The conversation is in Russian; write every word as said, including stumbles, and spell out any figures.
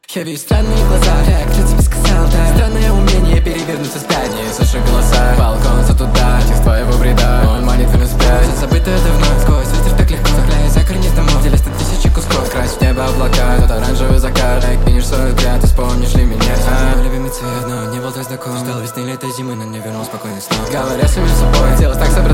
Я вижу странные глаза, так, кто тебе сказал, да? Странное умение перевернуться вспять. Не слышу голоса, балкон за туда, текст твоего бреда, он манит в минус пять. Все забытое давно, сквозь ветер так легко, цепляясь за корни домов, делись на тысячи кусков. Крась в небо облака, тот оранжевый закат. Так кинешь свой взгляд, ты вспомнишь ли меня? А, мой любимый цвет, но не был так знаком. Ждал весны, лета, зимы, но не вернул спокойный снов. Говоря самим собой, хотелось так собрать